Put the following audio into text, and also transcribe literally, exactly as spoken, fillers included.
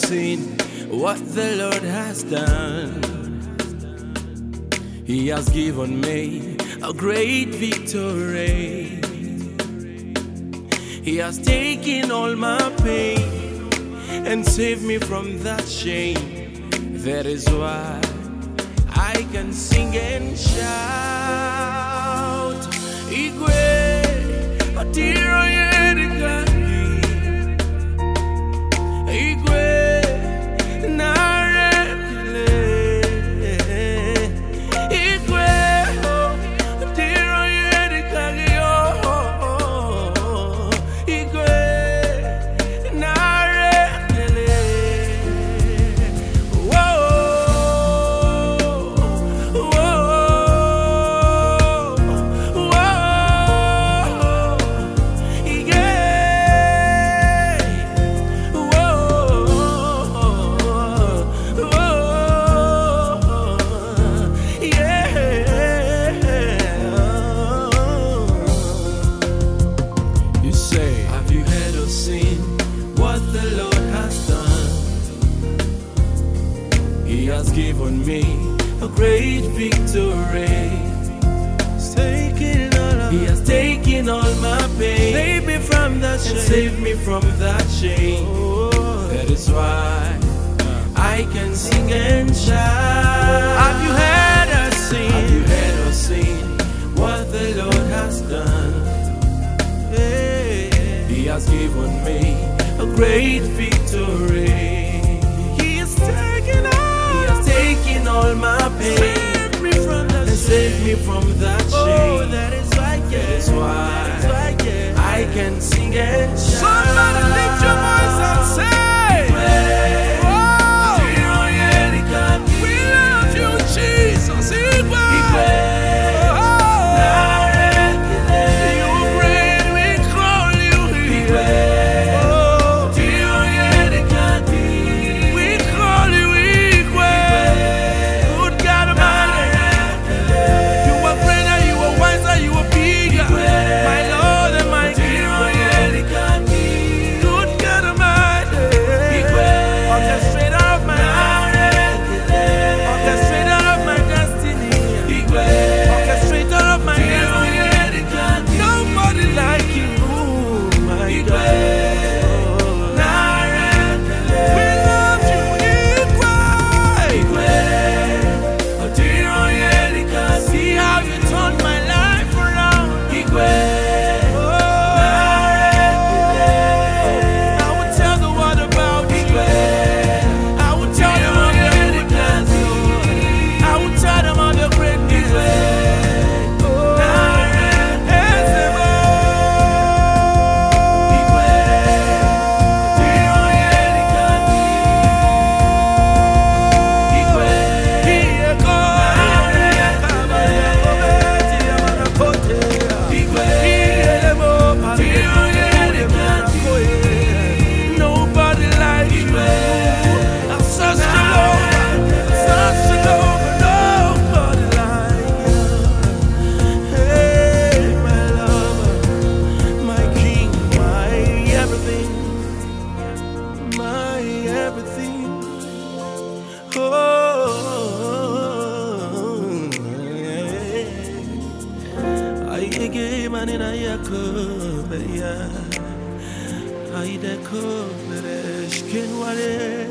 seen what the Lord has done. He has given me a great victory. He has taken all my pain and saved me from that shame. That is why I can sing and shout. Igwe, Atiro Yerikaki. Igwe, Narekile. Igwe, Atiro Yerikaki. Igwe, Narekile. Whoa. He has given me a great victory. He has taken all my pain, saved me from that shame, and saved me from that shame. Oh, that is why I can sing and shout. Have you heard or seen? Have you heard or seen what the Lord has done? Hey, He has given me a great victory. All my pain, save me from that and save me from that shame. Oh, that is why, yeah. That is why, that is why yeah. I can sing and shout. Somebody lift your voice and say, oh, we love you, Jesus. I